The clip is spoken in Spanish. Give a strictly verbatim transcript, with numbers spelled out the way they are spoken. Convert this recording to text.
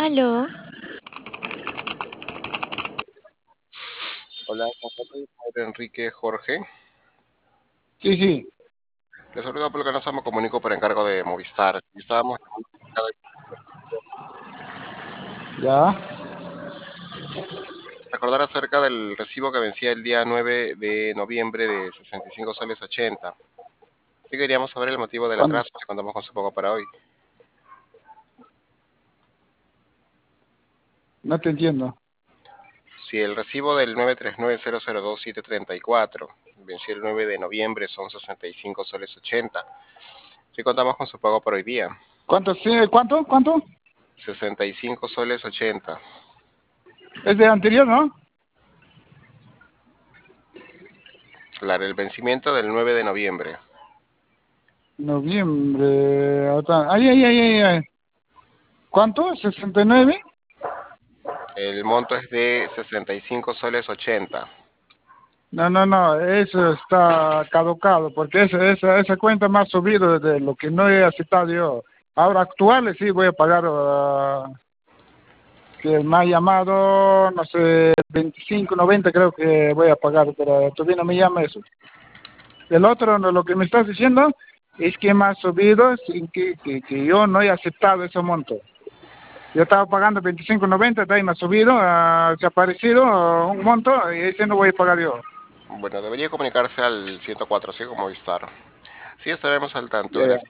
Aló, Hola, soy Pedro Enrique Jorge. Sí, sí, Les saludo porque nos me comunico por encargo de Movistar. Y estábamos ya. recordar acerca del recibo que vencía el día nueve de noviembre de sesenta y cinco soles ochenta. Sí queríamos saber el motivo del ¿Cuán- atraso que contamos con su pago para hoy. No te entiendo. Si el recibo del nueve tres nueve cero cero dos siete tres cuatro venció el nueve de noviembre, son sesenta y cinco soles ochenta. Sí contamos con su pago para hoy día. ¿Cuánto, sí, cuánto, cuánto? sesenta y cinco soles ochenta. Es de anterior, ¿no? Claro, el vencimiento del nueve de noviembre. Noviembre. otra- Ay, ay, ay, ay, ay. ¿Cuánto? ¿sesenta y nueve? El monto es de sesenta y cinco soles ochenta. No, no, no, eso está caducado, porque esa, esa, esa cuenta me ha subido de lo que no he aceptado yo. Ahora actuales sí voy a pagar, ah, que me ha llamado, no sé, veinticinco noventa creo que voy a pagar, pero todavía no me llama eso. El otro, no, lo que me estás diciendo es que me ha subido sin que, que, que yo no he aceptado ese monto. Yo estaba pagando veinticinco noventa, de ahí me ha subido, ah, se ha aparecido ah, un monto y ese no voy a pagar yo. Bueno, debería comunicarse al ciento cuatro, ¿sí? Como Movistar. Sí, estaremos al tanto. Ya, ya. Gracias.